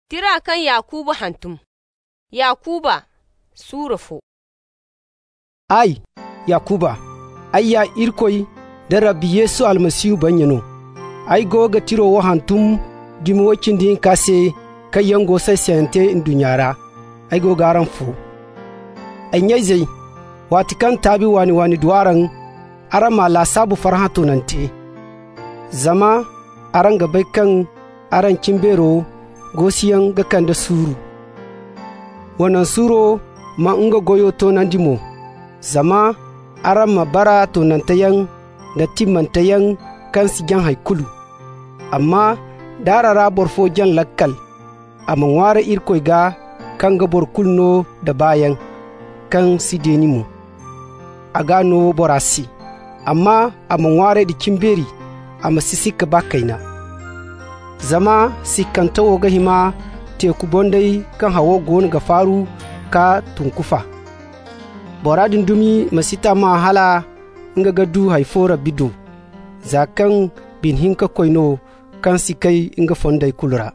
Tira kan Yakuba hantum. Yakuba surafo. Ai, Yakuba, ai ya irkoi da Rabbi Yesu almasihu banyano. Ai goga tiro wa hantum dimi wakin din kase kayango sai sente in dunyara. Ai goga ran fu. Ai nyai watikan tabi wani duwaran arama la sabu farhato nante. Zama aran gabai kan aran kimbero gosiyan ga kan da suru. Wannan suro ma unga goyo to nandimo. Zama aran mabara to nantayan da timmantayan kan sijan haikulu. Amma darara borfo jan lakkal amma ware irkoi ga kan ga borkulno da bayan kan sidenimo. A gano borasi amma amma ware da kimberi amma sisika bakaina. Zama sikantawo ga hima teku bondai kan hawo gonu ga faru ka tunkufa. Boradin dumi masita ma hala nga gadu haifora bido. Zakan bin hinka koino kan sikai nga fondai kulura.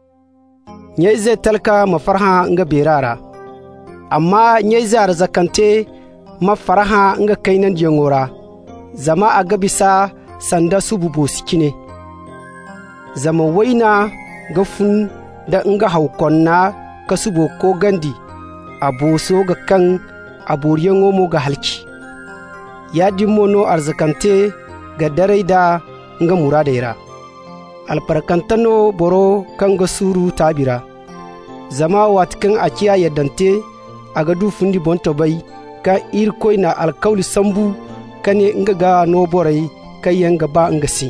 Nyaize talka mafarha nga berara. Amma nyaize arzakante mafarha nga kainan jengora. Zama agabisa sanda sububo sikine. Zama waina gafun da nga haukonna ka subo ko gandi aboso ga kan aboriyan omo ga halki. Ya mono arzakante ga darai da nga muradaira. Alfarkantano boro kan ga suru tabira. Zama watkan akiya yaddante a ga dufundi bonto bai ka irkoi na alkauli sambu kane nga ga no borai kayan gaba nga si.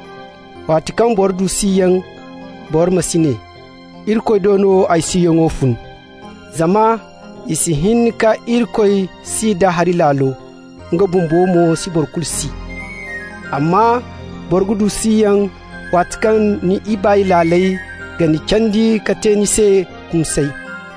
Watikan bor du siyan bor masine. Irkoi dono ay siyan ofun. Zama isi hin ka irkoi si da harilalo nga bumbo mo si borkul si. Amma borgudu siyan watikan ni ibai lalai gani candi kate ni se kumsai.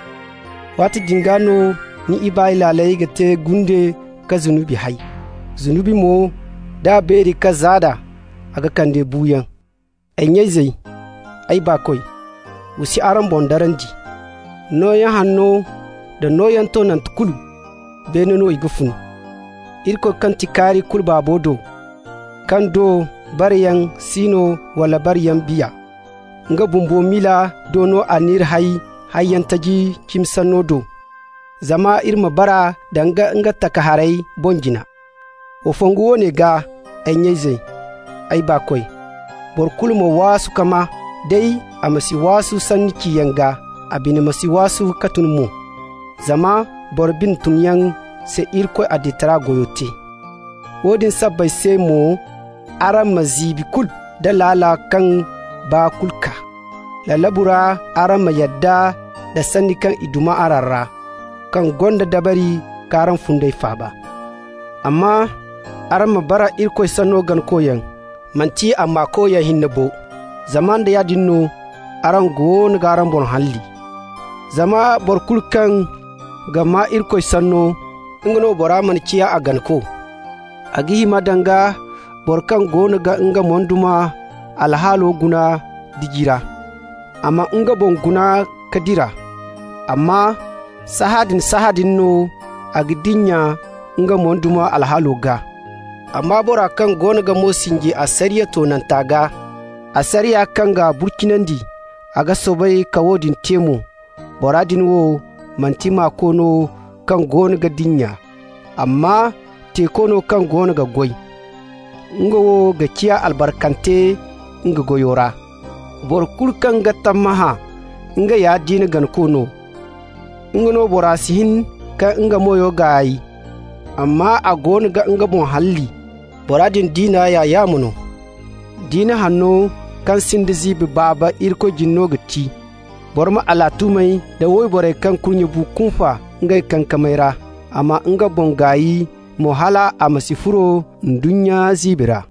Wati dingano ni ibai lalai gate gunde ka zunubi hai. Zunubi mo da beri ka zada aga kande buyan. Ai nyezai ai bakoi usi aran bondarandi. Noyan hanno da noyan tonan tukulu beneno igufun. Irko kan tikari kulba bodo kan do bariyan sino wala bariyan biya. Nga bumbo mila dono anir hayyan taji kimsano do. Zama irma bara da nga takaharai bonjina. Ofongu wone ga ai nyezai ai bakoi. Borkul mo wasu kama dai a masi wasu sanniki yanga abin masi wasu katun mo. Zama borbin tumyan se irko aditara goyote. Wodin sabbai se mo aran mazibi kul da lala kan ba kulka. Lalabura aran ma yadda da sannikan iduma ararra kan gonda dabari karan fundai faba. Amma aran mabara irko sanno gan koyan. Manti amma koya hinnabo zaman da ya dinno aran gonu garan bon halli. Zama borkulkan gama irkoi sanno ingano bora man ciya a ganko. Agi madanga borkan gonu ga inga monduma alhalo guna digira. Amma inga bon guna kadira. Amma sahadin no agidinya inga monduma alhalo ga. Amma bora kan gona ga mosingi a sariya tonan taga, a sariya kan ga burkinandi, a ga sobai kawodin temo, boradin wo mantima kono kan gona ga dinya, amma te kono kan gona ga goy. Nga wo ga kiya albarkante nga goyora. Borkul kan ga tamaha, nga ya dina gan kono. Nga no borasihin ka nga moyo gayi, amma a gona ga nga bon halli. Boradin dina ya yamuno. Dina hanno kan sindizibi baba irko jinno gati. Borma alatumai da woi bore kan kunye bu kunfa ngai kan kamaira. Amma nga bongayi mohala a masifuro ndunya zibira.